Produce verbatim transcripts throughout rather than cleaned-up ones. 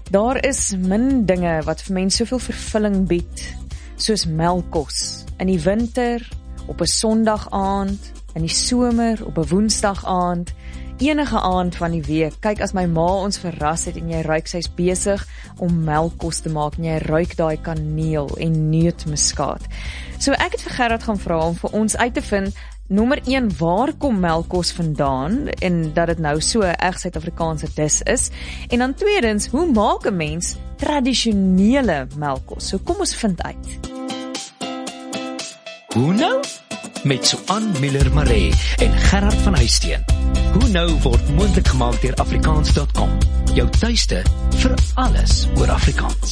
Daar is min dinge wat vir mense soveel vervulling bied, soos melkkos. In die winter, op 'n Sondag aand, in die somer, op 'n Woensdag aand, enige aand van die week. Kyk, as my ma ons verras het en jy ruik, sy's besig om melkkos te maak en jy ruik daai kaneel en neutmuskaat. So ek het vir Gerard gaan vra om vir ons uit te vind, nommer een, waar kom melkkos vandaan en dat dit nou so 'n reg Suid-Afrikaanse dis is. En dan tweedens, hoe maak 'n mens tradisionele melkkos? So kom ons vind uit. Hoe nou? Met Suan Miller-Maree en Gerard van Huisteen. Hoe nou word moontlik gemaak deur Afrikaans punt com. Jou tuiste vir alles oor Afrikaans.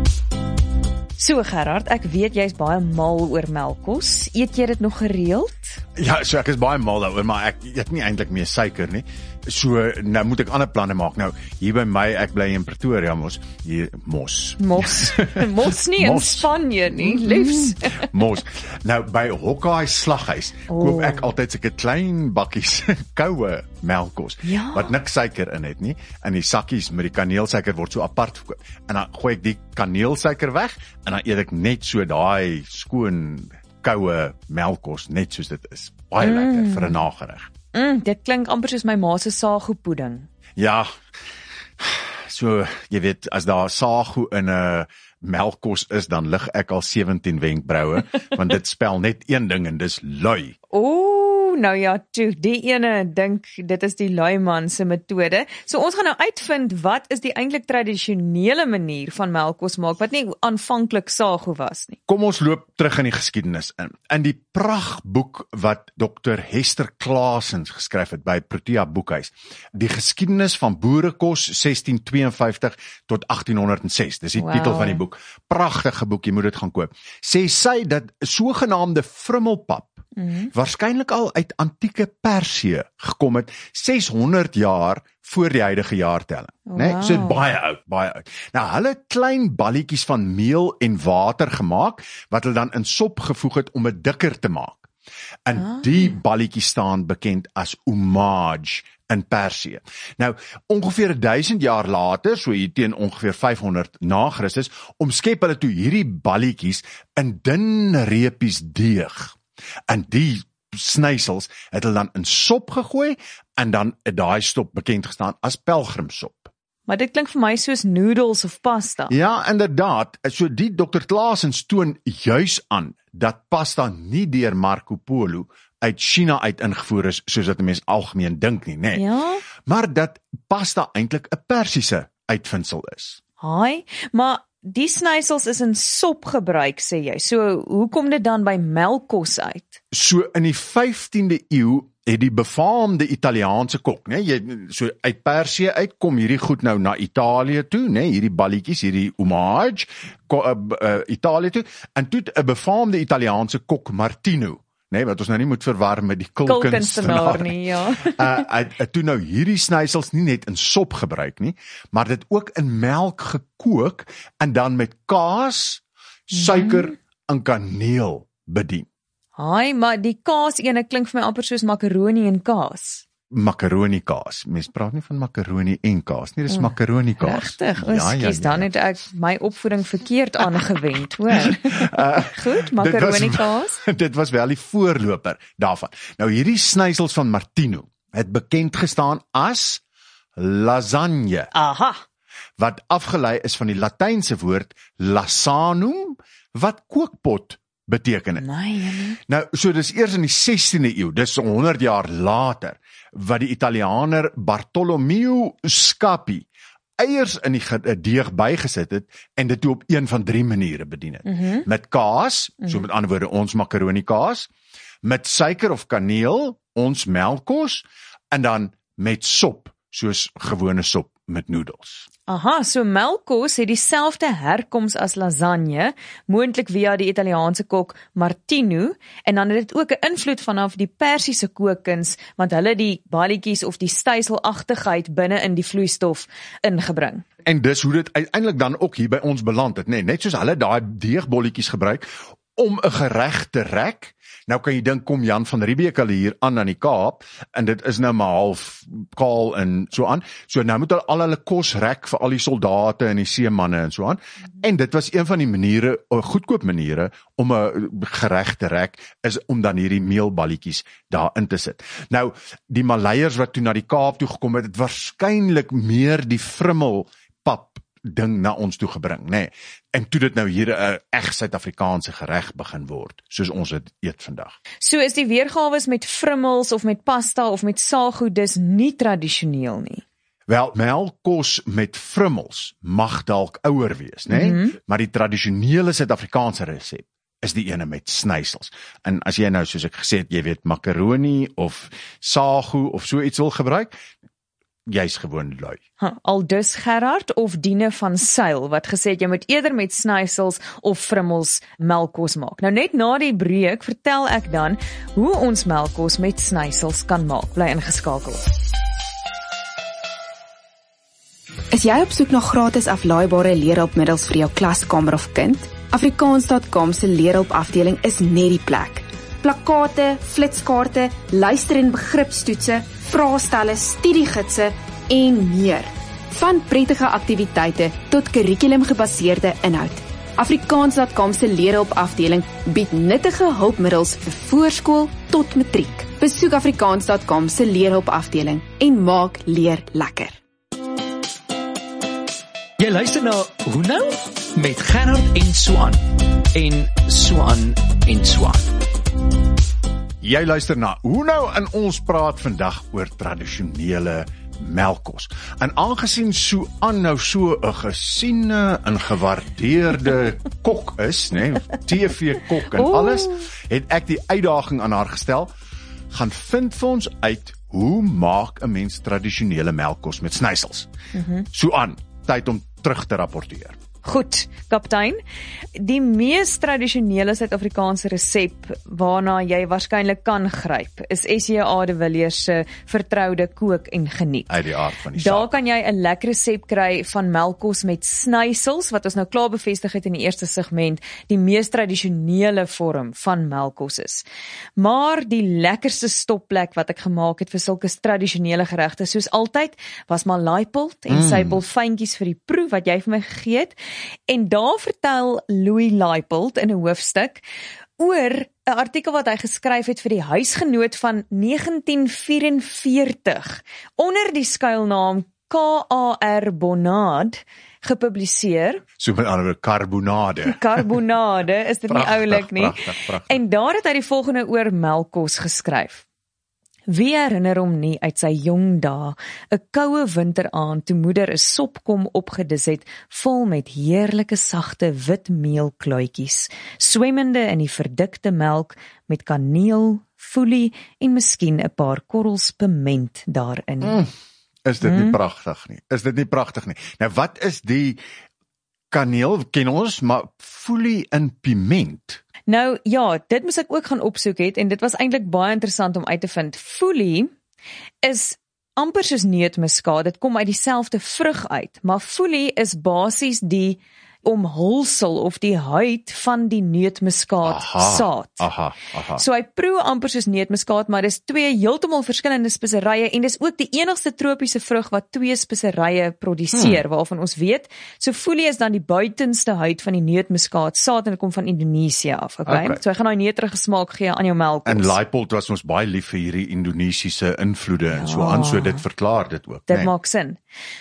So Gerard, ek weet jy's baie mal oor melkkos. Eet jy dit nog gereeld? Ja, so ek is baie mal daaroor, maar ek eet nie eintlik meer suiker nie. So, nou moet ek ander planne maak. Nou, hier by my, ek bly in Pretoria, mos, hier, mos. Mos. Mos nie in Spanje nie, liefs. Mos. Nou, by Hokkaai Slaghuis, oh. koop ek altyd sulke klein bakkies koue melkkos, ja. wat niks suiker in het nie, en die sakkies met die kaneelsuiker word so apart verkoop, en dan gooi ek die kaneelsuiker weg, en dan eet ek net so daai skoon koue melkkos, net soos dit is. Baie mm. lekker vir 'n nagereg. Mm, dit klink amper soos my ma se sago pudding. Ja, so, jy weet, as daar sago in 'n melkkos is, dan lig ek al sewentien wenkbroue, want dit spel net een ding en dis lui. Ooh, nou ja, toe, die ene dink, dit is die lui man se metode. So ons gaan nou uitvind, wat is die eintlik tradisionele manier van melkkos maak, wat nie aanvanklik sago was nie. Kom ons loop terug in die geskiedenis in. In die prachtboek wat dokter Hester Claessens geskryf het by Protea Boekhuis, die geskiedenis van boerekos sestien twee vyftig tot agtien honderd ses, dis die wow. titel van die boek, pragtige boek, jy moet dit gaan koop, sê sy dat sogenaamde vrummelpap Mm-hmm. waarskynlik al uit antieke Persië gekom het, seshonderd jaar voor die huidige jaartelling. Wow. Nee, so baie oud, baie oud. Nou, hulle het klein balletjies van meel en water gemaak, wat hulle dan in sop gevoeg het om dit dikker te maak. En ah. die balletjies staan bekend as umaj in Persië. Nou, ongeveer duisend jaar later, so hier teen ongeveer vyfhonderd na Christus, omskep hulle toe hierdie balletjies in dun reepies deeg. En die snysels het hulle dan in sop gegooi, en dan het daai sop bekend gestaan as pelgrimsop. Maar dit klink vir my soos noodles of pasta. Ja, inderdaad, so die dokter Claessens toon juis aan, dat pasta nie deur Marco Polo uit China uit ingevoer is, soos dat 'n mens algemeen dink nie, nee. Ja? Maar dat pasta eintlik 'n Persiese uitvinding is. Haai, maar die snysels is in sop gebruik, sê jy. So, hoe kom dit dan by melkkos uit? So, in die vyftiende eeu het die befaamde Italiaanse kok, nee, jy, so uit Persië uit, kom hierdie goed nou na Italië toe, nee, hierdie balletjies, hierdie umaj, ko, uh, uh, Italië toe, en toe 'n befaamde Italiaanse kok, Martino, nee, wat ons nou nie moet verwar met die kulkunstenaar nie, ja. uh, uh, toe nou hierdie snysels nie net in sop gebruik nie, maar dit ook in melk gekook, en dan met kaas, suiker mm. en kaneel bedien. Haai, maar die kaas ene klink vir my amper soos makaroni en kaas. Makaroni kaas. Mens praat nie van makaroni en kaas nie, dis oh, makaroni kaas. Regtig, o, ja, ja, ja. Dan het ek my opvoeding verkeerd aangewend, hoor. uh, Goed, makaroni kaas. Dit was wel die voorloper daarvan. Nou hierdie snysels van Martino het bekend gestaan as lasagne. Aha. Wat afgelei is van die Latynse woord lasanum, wat kookpot beteken het. Nee, nou, so dis eers in die sestiende eeu, dis honderd jaar later, wat die Italianer Bartolomeo Scapi eiers in die deeg bygesit het, en dit toe op een van drie maniere bedien het. Mm-hmm. Met kaas, mm-hmm. so met ander woorde, ons makaroni kaas, met suiker of kaneel, ons melkkos, en dan met sop, soos gewone sop met noedels. Aha, so melkkos het dieselfde herkoms as lasagne, moontlik via die Italiaanse kok Martino, en dan het dit ook 'n invloed vanaf die Persiese kookkuns, want hulle die balletjies of die styselagtigheid binne in die vloeistof ingebring. En dis hoe dit uiteindelik dan ook hier by ons beland het, nee, net soos hulle daai deegbolletjies gebruik om 'n gereg te rek, Nou kan jy dink, kom Jan van Riebeeck al hier aan aan die Kaap, en dit is nou maar half kaal en so aan, so nou moet hulle al hulle kos rek vir al die soldate en die seemanne en so aan, en dit was een van die maniere, goedkoop maniere, om 'n gereg te rek, is om dan hierdie meelballetjies daarin te sit. Nou, die Maleiers wat toe na die Kaap toe gekom het, het waarskynlik meer die vrummelpap ding na ons toe gebring, nê. Nee. En toe dit nou hier 'n reg Suid-Afrikaanse gereg begin word, soos ons dit eet vandag. So is die weergawe met frummels of met pasta of met saaggoed dis nie tradisioneel nie. Wel, melkkos met frummels mag dalk ouer wees, nê? Nee? Mm-hmm. Maar die tradisionele Suid-Afrikaanse resep is die ene met snysels. En as jy nou, soos ek gesê het, jy weet, makaroni of saaggoed of so iets wil gebruik, jy's gewoon lui. Ha, al dus Gerard of Diene van Sail, wat gesê het, jy moet eerder met snysels of frummels melkkos maak. Nou net na die breek vertel ek dan hoe ons melkkos met snysels kan maak. Bly ingeskakel. Is jy op soek na gratis aflaaibare leerhulpmiddels vir jou klaskamer of kind? Afrikaans punt com se leerhulpafdeling is net die plek. Plakkate, flitskaarte, luister- en begripstoetse, vraestelle, studiegidse en meer. Van prettige aktiwiteite tot kurrikulumgebaseerde inhoud. Afrikaans punt com se leerhulpafdeling bied nuttige hulpmiddels vir voorskool tot matriek. Besoek Afrikaans punt com se leerhulpafdeling en maak leer lekker. Jy luister na Hoe nou? Met Gerard en Swan. En Swan en Swan. Jy luister na Hoe nou? En ons praat vandag oor tradisionele melkkos. En aangesien Suan nou so 'n gesiene en gewaardeerde kok is, né, T V-kok en alles, het ek die uitdaging aan haar gestel, gaan vind vir ons uit hoe maak 'n mens tradisionele melkkos met snysels. Mm-hmm. Suan, tyd om terug te rapporteer. Goed, kaptein. Die mees tradisionele Suid-Afrikaanse resep waarna jy waarskynlik kan gryp, is S J A de Villiers se vertroude kook en geniet. Uit die aard van die saak. Daar kan jy 'n lekker resep kry van melkkos met snysels, wat ons nou klaar bevestig het in die eerste segment, die mees tradisionele vorm van melkkos is. Maar die lekkerste stopplek wat ek gemaak het vir sulke tradisionele geregte, soos altyd, was maar Leipold en mm. sy bolfyntjies vir die proe wat jy vir my gegee het. En daar vertel Louis Leipold in 'n hoofstuk oor 'n artikel wat hy geskryf het vir die Huisgenoot van negentien vyf en veertig onder die skuilnaam K A R Bonade gepubliseer. So met ander woorde karbonade. Karbonade, is dit prachtig, nie oulik nie? Prachtig, prachtig. En daar het hy die volgende oor melkkos geskryf. Wie herinner hom nie uit sy jong dae, 'n koue winteraand toe moeder 'n sopkom opgedis het, vol met heerlike sagte wit meelkluitjies, swemmende in die verdikte melk met kaneel, foelie en miskien 'n paar korrels piment daarin. Mm, is dit nie mm. pragtig nie? Is dit nie pragtig nie? Nou wat is die kaneel, ken ons, maar foelie en piment? Nou ja, dit moes ek ook gaan opsoek het en dit was eintlik baie interessant om uit te vind. Foelie is amper soos neutmuskaat, dit kom uit dieselfde vrug uit, maar foelie is basies die omhulsel of die huid van die neutmuskaat saad. Aha, aha. So hy proe amper soos neutmuskaat, maar dis twee heeltemal verskillende speserye en dis ook die enigste tropiese vrug wat twee speserye produseer, hmm. waarvan ons weet. So foelie is dan die buitenste huid van die neutmuskaat saad en dit kom van Indonesië af, okay? okay. So hy gaan daai neutrige smaak gee aan jou melkkos. En Leipold was ons baie lief vir hierdie Indonesiese invloede ja. en so aan, so dit verklaar dit ook. Dit nee. maak sin.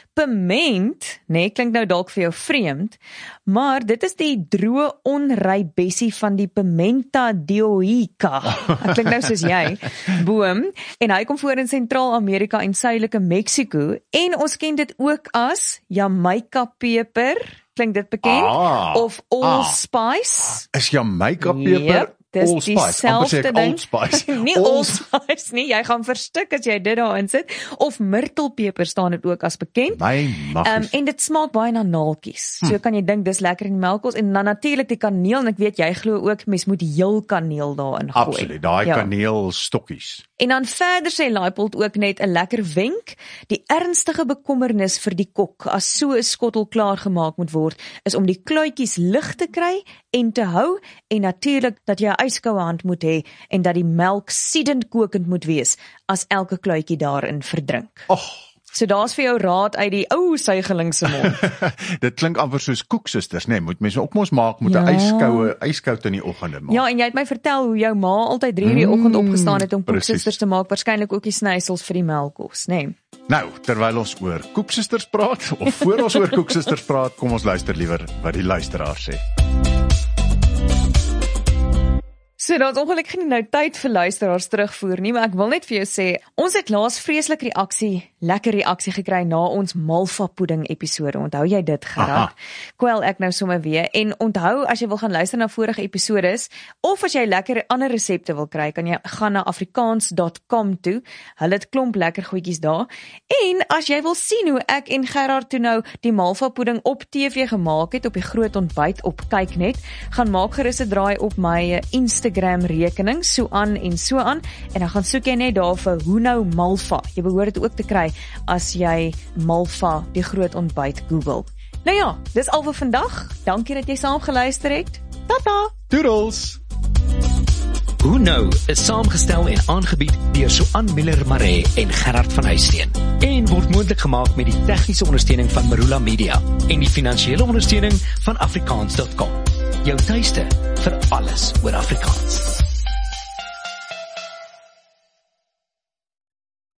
Piment, nee, klink nou dalk vir jou vreemd, maar dit is die droë onryp bessie van die Pimenta dioica. Ek klink nou soos jy. Boom. En hy kom voor in Sentraal-Amerika en Suidelike Mexiko. En ons ken dit ook as Jamaica peper. Klink dit bekend? Ah, of allspice. Ah, is Jamaica peper? Yep. Dis Allspice, amper sê ek Allspice. nie Allspice nie, jy gaan verstik as jy dit daarin sit. Of myrtelpeper staan dit ook as bekend. My maggies. Um, en dit smaak baie na naaltjies. So hm. kan jy dink dis lekker in die melkkos. En dan natuurlik die kaneel, en ek weet jy glo ook, mens moet heel kaneel daarin gooi. Absoluut, daai ja. kaneelstokkies. En dan verder sê Leipold ook net 'n lekker wenk, die ernstige bekommernis vir die kok as so 'n skottel klaar gemaak moet word, is om die kluitjies lig te kry en te hou, en natuurlik dat jy 'n yskoue hand moet hê en dat die melk siedend kokend moet wees as elke kluitjie daarin verdrink. Oh. So daar's vir jou raad uit die ou suigeling se mond. Dit klink amper soos koeksusters, nee, moet mense ook mos maak met 'n ja. yskoue, yskoud in die oggende maak. Ja, en jy het my vertel hoe jou ma altyd drie uur die oggend opgestaan het om koeksusters te maak, waarskynlik ook die snysels vir die melkkos, nê? Nee. Nou, terwyl ons oor koeksusters praat, of voor ons oor koeksusters praat, kom ons luister liewer wat die luisteraar sê. So, daar's ongelukkig nie nou tyd vir luisteraars terugvoer nie, maar ek wil net vir jou sê, ons het laas vreeslik reaksie, lekker reaksie gekry na ons Malva pudding episode. Onthou jy dit, Gerard? Kwel ek nou sommer weer. En onthou, as jy wil gaan luister na vorige episodes, of as jy lekker ander resepte wil kry, kan jy gaan na afrikaans dot com toe. Hulle het klomp lekker goedjies daar. En as jy wil sien hoe ek en Gerard toe nou die Malva pudding op T V gemaak het, op die groot ontbyt op Kyknet, gaan maak gerus 'n draai op my Instagram rekening, so aan en so aan, en dan gaan soek jy net daar vir hoe nou Malva. Jy behoort dit ook te kry as jy Malva die groot ontbyt Google. Nou ja, dis al vir vandag. Dankie dat jy saam geluister het. Tata! Doodles! Hoe nou is saamgestel en aangebied deur Suan Miller Maree en Gerard van Huisteen en word moontlik gemaak met die tegniese ondersteuning van Marula Media en die finansiële ondersteuning van afrikaans dot com. Jou tuiste vir alles oor Afrikaans.